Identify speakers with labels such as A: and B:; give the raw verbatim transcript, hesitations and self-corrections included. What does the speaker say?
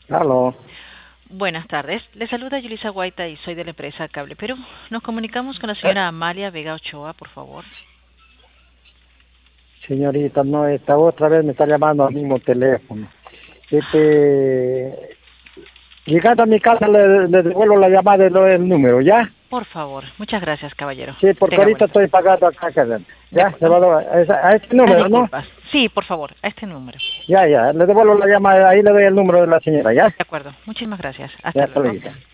A: Aló.
B: Buenas tardes. Le saluda Yulisa Guaita y soy de la empresa Cable Perú. Nos comunicamos con la
A: Eh,
B: señora Amalia Vega Ochoa, por favor.
A: señorita, no, esta otra vez me está llamando al mismo teléfono. Este, llegando a mi casa le, le devuelvo la llamada del el número, ¿ya?
B: Por favor. Muchas gracias, caballero.
A: Sí,
B: Que
A: porque
B: tenga
A: ahorita
B: buenas
A: estoy
B: tardes.
A: pagando acá, carnal.
B: ¿De
A: ¿Ya? Se va
B: acuerdo?
A: a, dar a, esa- a este
B: Las
A: número, ¿no?
B: disculpas. Sí, por favor, a este número.
A: Ya, ya, le devuelvo la llamada, ahí le doy el número de la señora, ¿ya?
B: De acuerdo. Muchísimas gracias.
A: Ya,
B: Hasta
A: hasta
B: luego.
A: luego.